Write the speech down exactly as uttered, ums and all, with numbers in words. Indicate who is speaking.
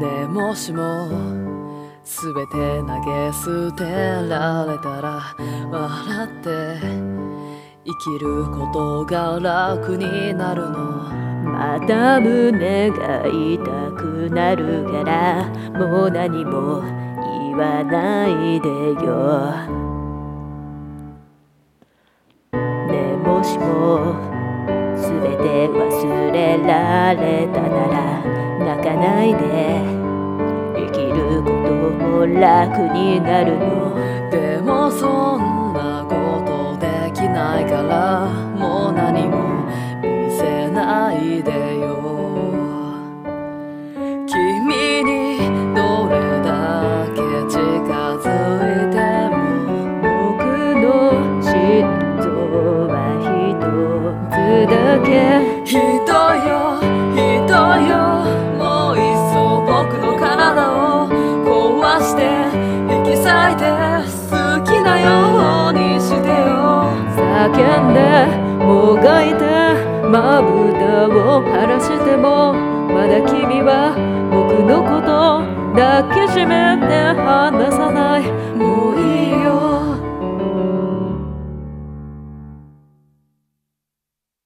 Speaker 1: ねえもしもすべて投げ捨てられたら笑って生きることが楽になるの。
Speaker 2: また胸が痛くなるからもう何も言わないでよ。ねえもしもすべて忘れられたなら泣かないで生きることも楽になるの。
Speaker 1: でもそんなことできないからもう何も見せないでよ。君にどれだけ近づいても
Speaker 2: 僕の心臓は一つだけ。
Speaker 1: ひどいよひどいよ、もういっそ僕の体を壊して引き裂いて好きなようにしてよ。
Speaker 2: 叫んでもがいてまぶたを晴らしてもまだ君は僕のこと抱きしめて離